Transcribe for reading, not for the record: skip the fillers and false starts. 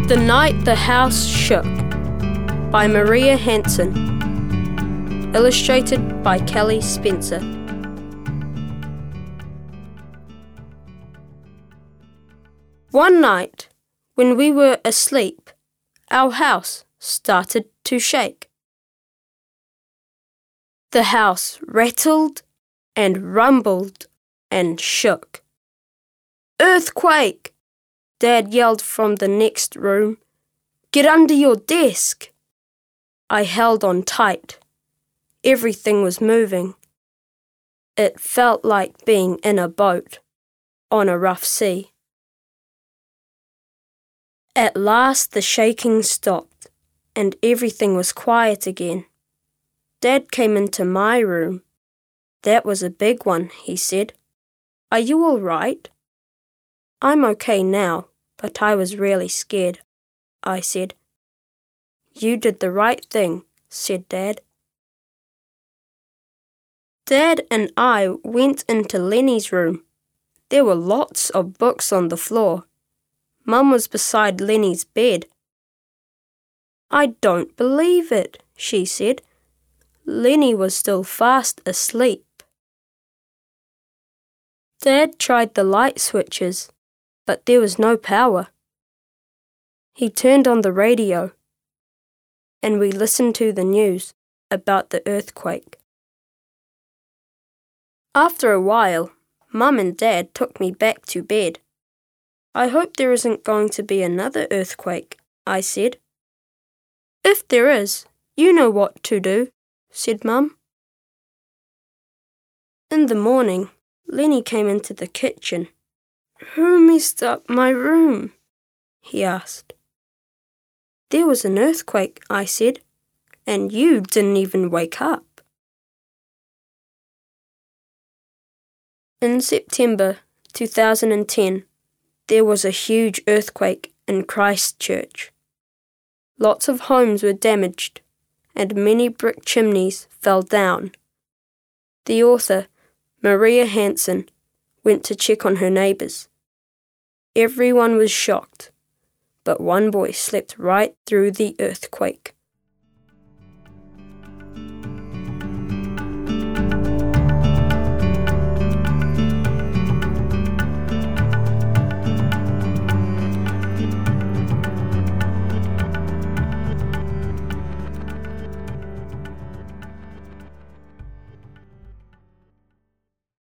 The Night the House Shook by Maria Hansen. Illustrated by Kelly Spencer. One night, when we were asleep, our house started to shake. The house rattled and rumbled and shook. "Earthquake!" Dad yelled from the next room. "Get under your desk!" I held on tight. Everything was moving. It felt like being in a boat on a rough sea. At last the shaking stopped and everything was quiet again. Dad came into my room. "That was a big one," he said. "Are you all right?" "I'm okay now, but I was really scared," I said. "You did the right thing," said Dad. Dad and I went into Lenny's room. There were lots of books on the floor. Mum was beside Lenny's bed. "I don't believe it," she said. Lenny was still fast asleep. Dad tried the light switches, but there was no power. He turned on the radio, and we listened to the news about the earthquake. After a while, Mum and Dad took me back to bed. "I hope there isn't going to be another earthquake," I said. "If there is, you know what to do," said Mum. In the morning, Lenny came into the kitchen. "Who messed up my room?" he asked. "There was an earthquake," I said, "and you didn't even wake up." In September 2010, there was a huge earthquake in Christchurch. Lots of homes were damaged, and many brick chimneys fell down. The author, Maria Hansen, went to check on her neighbours. Everyone was shocked, but one boy slept right through the earthquake.